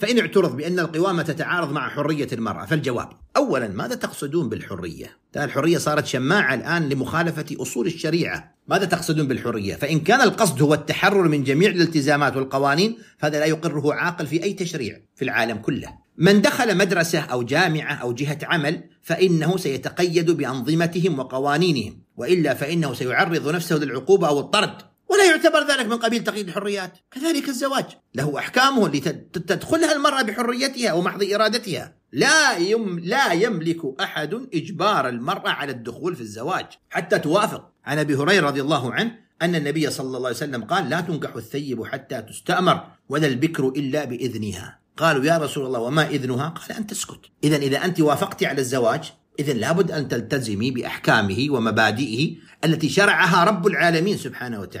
فإن اعترض بأن القوامة تتعارض مع حرية المرأة فالجواب: أولا، ماذا تقصدون بالحرية؟ الحرية صارت شماعة الآن لمخالفة أصول الشريعة. ماذا تقصدون بالحرية؟ فإن كان القصد هو التحرر من جميع الالتزامات والقوانين فهذا لا يقره عاقل في أي تشريع في العالم كله. من دخل مدرسة أو جامعة أو جهة عمل فإنه سيتقيد بأنظمتهم وقوانينهم، وإلا فإنه سيعرض نفسه للعقوبة أو الطرد، ولا يعتبر ذلك من قبيل تقييد الحريات. كذلك الزواج له أحكامه لتدخلها المرأة بحريتها ومحض إرادتها. لا يملك أحد إجبار المرأة على الدخول في الزواج حتى توافق. عن أبي هريرة رضي الله عنه أن النبي صلى الله عليه وسلم قال: لا تنكح الثيب حتى تستأمر ولا البكر إلا بإذنها. قالوا: يا رسول الله وما إذنها؟ قال: أن تسكت. إذا أنت وافقت على الزواج إذن لابد أن تلتزمي بأحكامه ومبادئه التي شرعها رب العالمين سبحانه وتعالى.